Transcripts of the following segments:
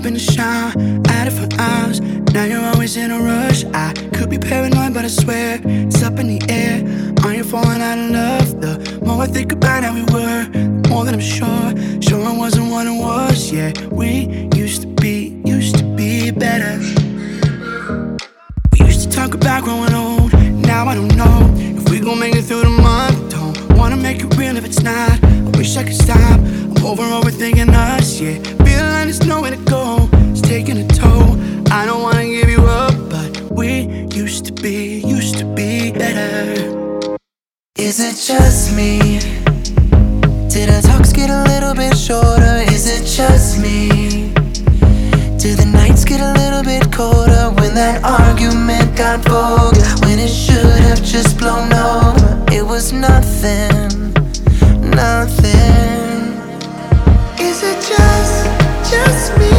up in the shower, at it for hours. Now you're always in a rush. I could be paranoid, but I swear it's up in the air. Are you falling out of love? The more I think about how we were, the more that I'm sure I wasn't what it was. Yeah, we used to be better. We used to talk about growing old. Now I don't know if we gon' make it through the month. Don't wanna make it real if it's not. I wish I could stop. I'm overthinking us, yeah. Feeling like there's nowhere to go. It's taking a toll. I don't wanna give you up, but we used to be better. Is it just me? Did our talks get a little bit shorter? Is it just me? Did the nights get a little bit colder when that argument got vulgar? When it should have just blown over? It was nothing, nothing. Is it just me?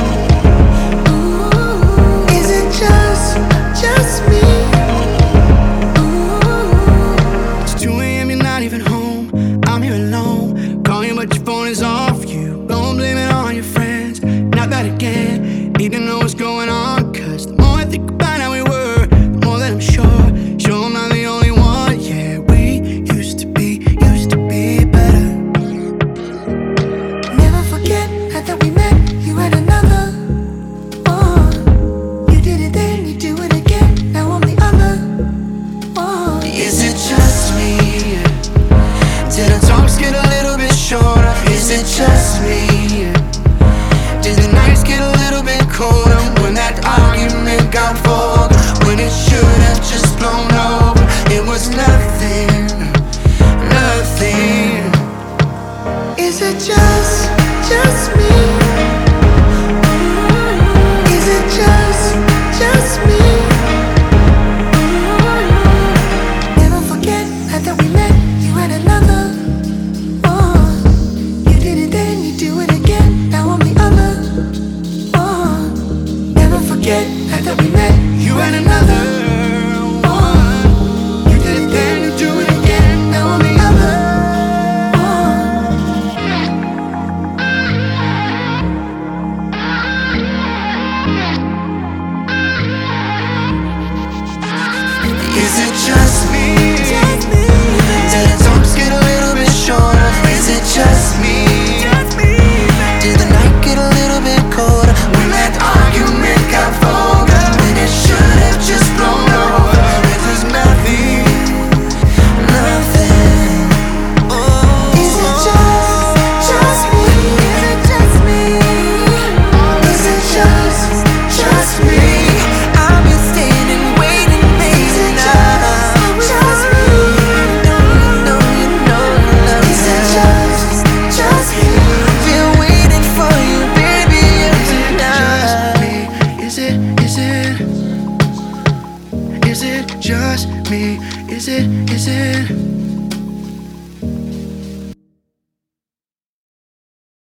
Ooh, is it just me? Ooh. It's 2 a.m., you're not even home. I'm here alone. Call you, but your phone is off. You don't blame it on your friends. Not that again. Need to know what's going on. Cause the more I think about how we were, the more that I'm sure I'm not the only one. Yeah, we used to be better. Never forget, I thought we met, you had another. Oh, you did it then, you do it again. Now I'm the other. Oh, is it just me? Did our talks get a little bit shorter? Is it just me? Did the nights get a little bit colder when that argument got vulgar? When it should have just blown over? It was nothing, nothing. Is it just me? Is it just me? Never forget, I thought we met, you had another. Oh, you did it then, you do it again. Now I'm the other. Oh, never forget, I thought we met, You had another one. You did it then, you do it again. now I'm the other. Is it just me? Did the talks get a little bit shorter? Is it just me? Did the night get a little bit colder when that argument got vulgar? When it should have just blown over? It was nothing, nothing. Oh, is it just me? Is it just me? Is it just me? I've been staying and waiting, baby, now. Just me? No, you know, is it just me? Been waiting for you, baby, every night. Is it just me? Is it